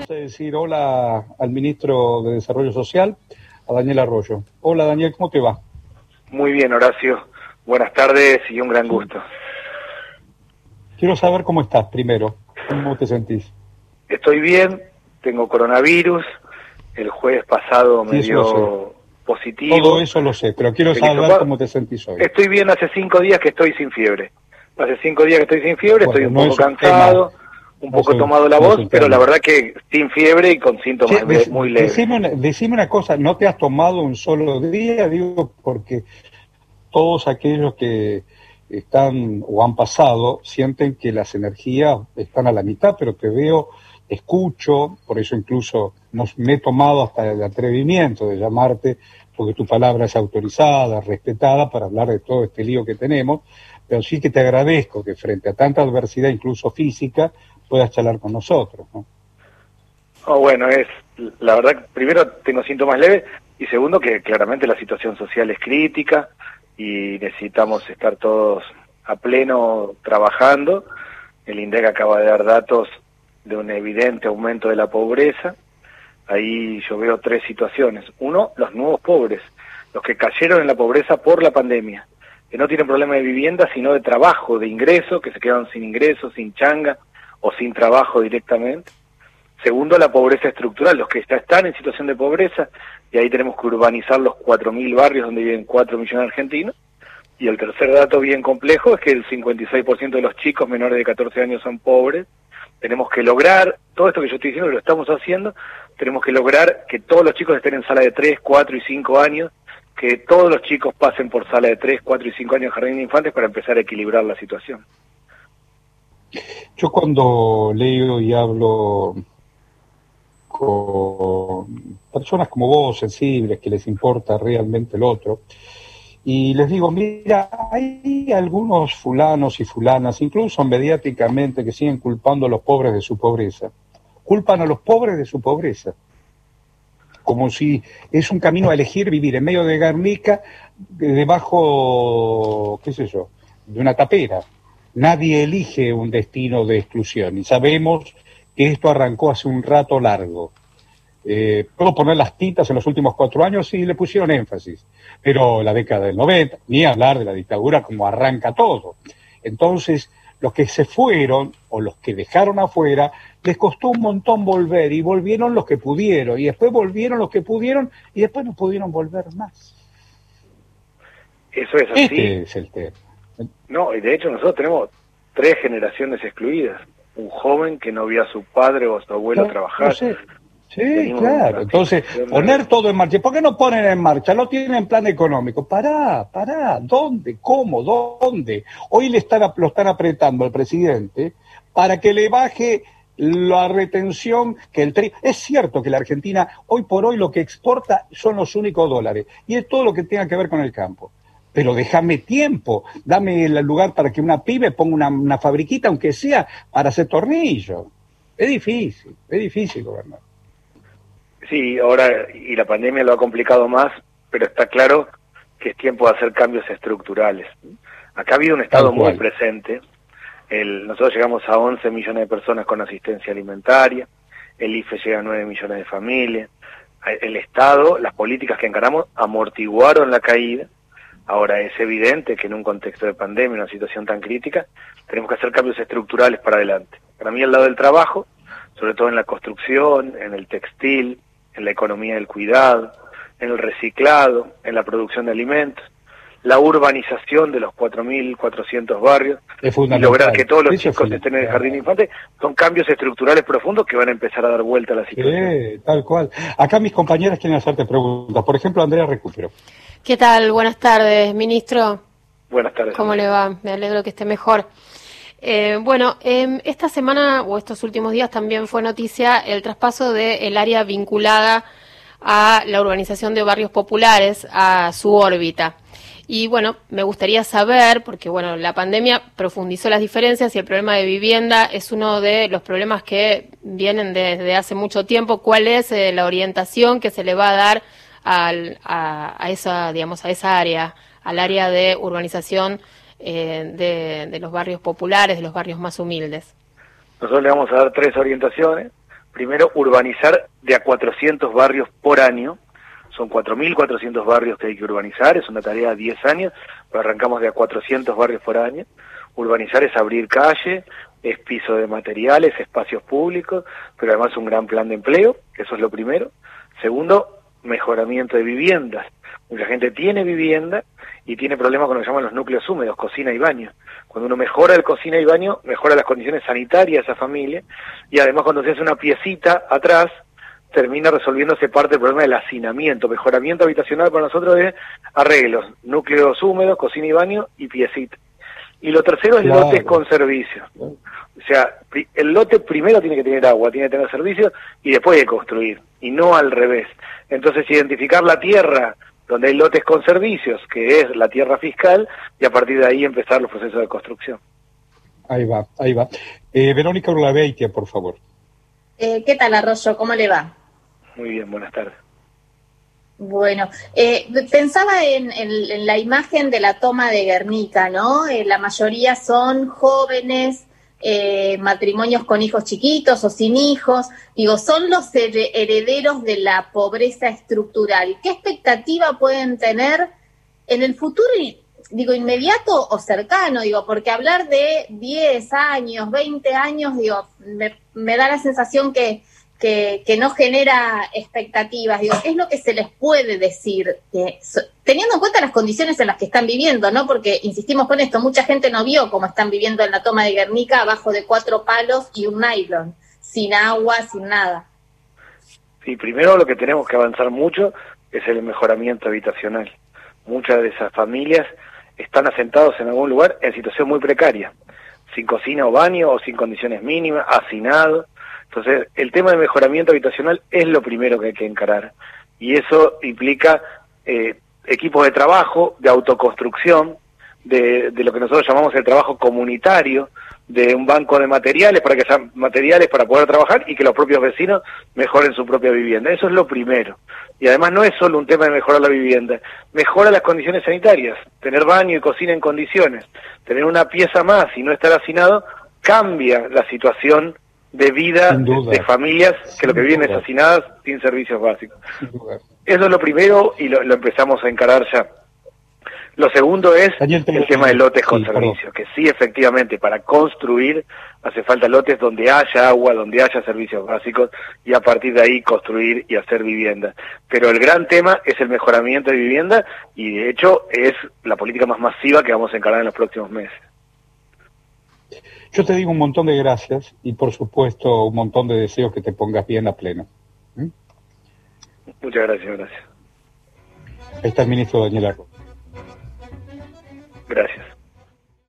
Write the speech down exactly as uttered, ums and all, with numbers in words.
a decir hola al ministro de Desarrollo Social, a Daniel Arroyo. Hola Daniel, ¿cómo te va? Muy bien, Horacio. Buenas tardes y un gran gusto. Quiero saber cómo estás primero, cómo te sentís. Estoy bien, tengo coronavirus, el jueves pasado me Sí, eso dio positivo. Todo eso lo sé, pero quiero Feliz saber ocupado. cómo te sentís hoy. Estoy bien, hace cinco días que estoy sin fiebre. Hace cinco días que estoy sin fiebre, Bueno, estoy un no poco es un cansado, tema, un no es poco un- tomado la no es voz, un pero la tema. verdad que sin fiebre y con síntomas Che, le- dec- muy leves. decime, una, decime una cosa, ¿no te has tomado un solo día? Digo, porque todos aquellos que están o han pasado sienten que las energías están a la mitad, pero te veo, escucho, por eso incluso nos, me he tomado hasta el atrevimiento de llamarte, porque tu palabra es autorizada, respetada, para hablar de todo este lío que tenemos, pero sí que te agradezco que frente a tanta adversidad, incluso física, puedas charlar con nosotros, ¿no? Oh, bueno, es la verdad, primero tengo síntomas leves y segundo que claramente la situación social es crítica y necesitamos estar todos a pleno trabajando. El INDEC acaba de dar datos de un evidente aumento de la pobreza. Ahí yo veo tres situaciones. Uno, los nuevos pobres, los que cayeron en la pobreza por la pandemia, que no tienen problema de vivienda, sino de trabajo, de ingreso, que se quedaron sin ingresos, sin changa o sin trabajo directamente. Segundo, la pobreza estructural, los que ya están en situación de pobreza, y ahí tenemos que urbanizar los cuatro mil barrios donde viven cuatro millones de argentinos. Y el tercer dato bien complejo es que el cincuenta y seis por ciento de los chicos menores de catorce años son pobres. Tenemos que lograr, todo esto que yo estoy diciendo, que lo estamos haciendo, tenemos que lograr que todos los chicos estén en sala de tres, cuatro y cinco años, que todos los chicos pasen por sala de tres, cuatro y cinco años en jardín de infantes para empezar a equilibrar la situación. Yo cuando leo y hablo con personas como vos, sensibles, que les importa realmente el otro, y les digo, mira, hay algunos fulanos y fulanas, incluso mediáticamente, que siguen culpando a los pobres de su pobreza. Culpan a los pobres de su pobreza, como si es un camino a elegir vivir en medio de Guernica, debajo, qué sé yo, de una tapera. Nadie elige un destino de exclusión, y sabemos que esto arrancó hace un rato largo. Eh, puedo poner las tintas en los últimos cuatro años y le pusieron énfasis, pero la década del noventa, ni hablar de la dictadura, como arranca todo. Entonces, los que se fueron o los que dejaron afuera, les costó un montón volver, y volvieron los que pudieron, y después volvieron los que pudieron, y después no pudieron volver más. Eso es así. Este es el tema. No, y de hecho nosotros tenemos tres generaciones excluidas. Un joven que no vio a su padre o a su abuelo No, trabajar. no sé. Sí, Venimos claro. de una Entonces, situación poner de- todo en marcha. ¿Por qué no ponen en marcha? No tienen plan económico. Pará, pará. ¿Dónde? ¿Cómo? ¿Dónde? Hoy le están, lo están apretando al presidente para que le baje la retención que el tri... Es cierto que la Argentina, hoy por hoy, lo que exporta son los únicos dólares. Y es todo lo que tenga que ver con el campo. Pero déjame tiempo, dame el lugar para que una pyme ponga una, una fabriquita, aunque sea para hacer tornillos. Es difícil, es difícil gobernar. Sí, ahora, y la pandemia lo ha complicado más, pero está claro que es tiempo de hacer cambios estructurales. Acá ha habido un Estado muy presente. El, nosotros llegamos a once millones de personas con asistencia alimentaria, el I F E llega a nueve millones de familias. El Estado, las políticas que encaramos, amortiguaron la caída. Ahora es evidente que en un contexto de pandemia, una situación tan crítica, tenemos que hacer cambios estructurales para adelante. Para mí, al lado del trabajo, sobre todo en la construcción, en el textil, en la economía del cuidado, en el reciclado, en la producción de alimentos, la urbanización de los cuatro mil cuatrocientos barrios y lograr que todos los chicos estén en el jardín de infantes, son cambios estructurales profundos que van a empezar a dar vuelta a la situación. Sí, tal cual. Acá mis compañeras quieren hacerte preguntas. Por ejemplo, Andrea Recupero. ¿Qué tal? Buenas tardes, ministro. Buenas tardes. ¿Cómo Andrea. le va? Me alegro que esté mejor. Eh, bueno, eh, esta semana o estos últimos días también fue noticia el traspaso del área vinculada a la urbanización de barrios populares a su órbita. Y bueno, me gustaría saber, porque bueno, la pandemia profundizó las diferencias y el problema de vivienda es uno de los problemas que vienen desde hace mucho tiempo. ¿Cuál es eh, la orientación que se le va a dar al, a, a esa, digamos, a esa área, al área de urbanización eh, de, de los barrios populares, de los barrios más humildes? Nosotros le vamos a dar tres orientaciones. primero, urbanizar de a cuatrocientos barrios por año. Son cuatro mil cuatrocientos barrios que hay que urbanizar, es una tarea de diez años, pero arrancamos de a cuatrocientos barrios por año. Urbanizar es abrir calle, es piso de materiales, espacios públicos, pero además un gran plan de empleo, eso es lo primero. Segundo, mejoramiento de viviendas. Mucha gente tiene vivienda y tiene problemas con lo que llaman los núcleos húmedos, cocina y baño. Cuando uno mejora el cocina y baño, mejora las condiciones sanitarias de esa familia, y además cuando se hace una piecita atrás, termina resolviéndose parte del problema del hacinamiento. Mejoramiento habitacional para nosotros es arreglos, núcleos húmedos, cocina y baño y piecita. Y lo tercero es claro. lotes con servicios. O sea, el lote primero tiene que tener agua, tiene que tener servicios y después hay que construir, y no al revés. Entonces, identificar la tierra donde hay lotes con servicios, que es la tierra fiscal, y a partir de ahí empezar los procesos de construcción. Ahí va, ahí va. Eh, Verónica Urlabeitia, por favor. Eh, ¿Qué tal, Arroyo? ¿Cómo le va? Muy bien, buenas tardes. Bueno, eh, pensaba en, en, en la imagen de la toma de Guernica, ¿no? Eh, la mayoría son jóvenes, eh, matrimonios con hijos chiquitos o sin hijos. Digo, son los herederos de la pobreza estructural. ¿Qué expectativa pueden tener en el futuro, digo, inmediato o cercano? Digo, porque hablar de diez años, veinte años, digo, me, me da la sensación que Que, que no genera expectativas. Digo, ¿qué es lo que se les puede decir? Que, so, teniendo en cuenta las condiciones en las que están viviendo, ¿no? Porque, insistimos con esto, mucha gente no vio cómo están viviendo en la toma de Guernica abajo de cuatro palos y un nylon, sin agua, sin nada. Sí, primero lo que tenemos que avanzar mucho es el mejoramiento habitacional. Muchas de esas familias están asentados en algún lugar en situación muy precaria, sin cocina o baño o sin condiciones mínimas, hacinados. Entonces, el tema de mejoramiento habitacional es lo primero que hay que encarar. Y eso implica eh, equipos de trabajo, de autoconstrucción, de, de lo que nosotros llamamos el trabajo comunitario, de un banco de materiales para que sean materiales para poder trabajar y que los propios vecinos mejoren su propia vivienda. Eso es lo primero. Y además no es solo un tema de mejorar la vivienda, mejora las condiciones sanitarias, tener baño y cocina en condiciones, tener una pieza más y no estar hacinado, cambia la situación de vida de familias que lo que viven es hacinadas sin servicios básicos. Eso es lo primero y lo, lo empezamos a encarar ya. Lo segundo es Daniel, el tema de lotes con sí, servicios, que sí, efectivamente, para construir hace falta lotes donde haya agua, donde haya servicios básicos, y a partir de ahí construir y hacer vivienda. Pero el gran tema es el mejoramiento de vivienda, y de hecho es la política más masiva que vamos a encarar en los próximos meses. Yo te digo un montón de gracias y, por supuesto, un montón de deseos que te pongas bien a pleno. ¿Mm? Muchas gracias, gracias. Ahí está el ministro Daniel Arroyo. Gracias.